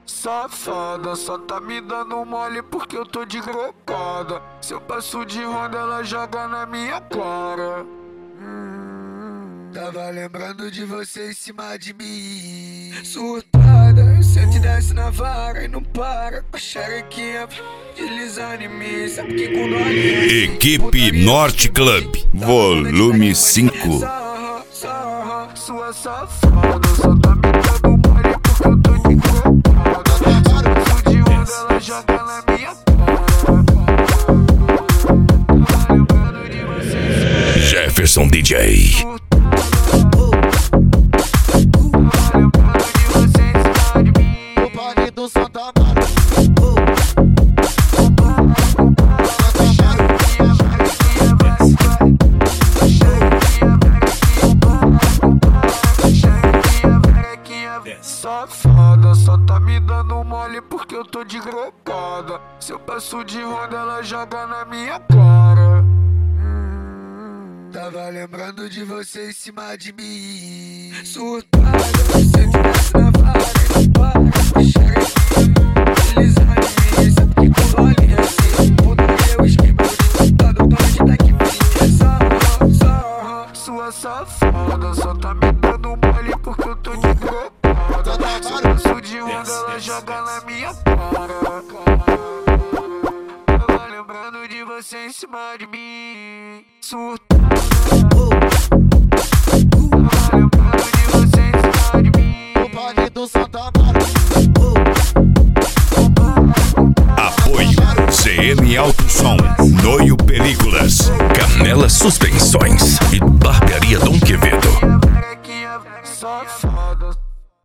Safada, só tá me dando mole porque eu tô de grocada. Se eu passo de ronda, ela joga na minha cara. Tava lembrando de você em cima de mim. Surtada, sente e desce na vara e não para. Com a xerequinha deslizando em mim. Sabe que quando olha Equipe Norte Club, volume 5. Sua safada, só tá me dando mole porque eu tô de grocada. Se eu passo de ronda, ela joga na minha cara. Tava lembrando de você em cima de mim. Jefferson DJ. Safada, só tá me dando mole porque eu tô de grocada. Se eu passo de ronda, ela joga na minha cara. Tava lembrando de você em cima de mim. Surtada, você desce na vara e não para. Deslizando em mim, sabe que quando olha assim, muda meu esquema de ditado, tô de daqui pra sua safada, só tá me dando mole porque eu tô de grocada. Se eu passo de onda, ela joga na minha cara. Tava lembrando de você em cima de mim. Surtada. Tava lembrando de você em cima de mim. O Vale do Santa Mara. Apoio CM Alto Som, Noio Películas, Canela Suspensões e Barbearia Dom Quevedo.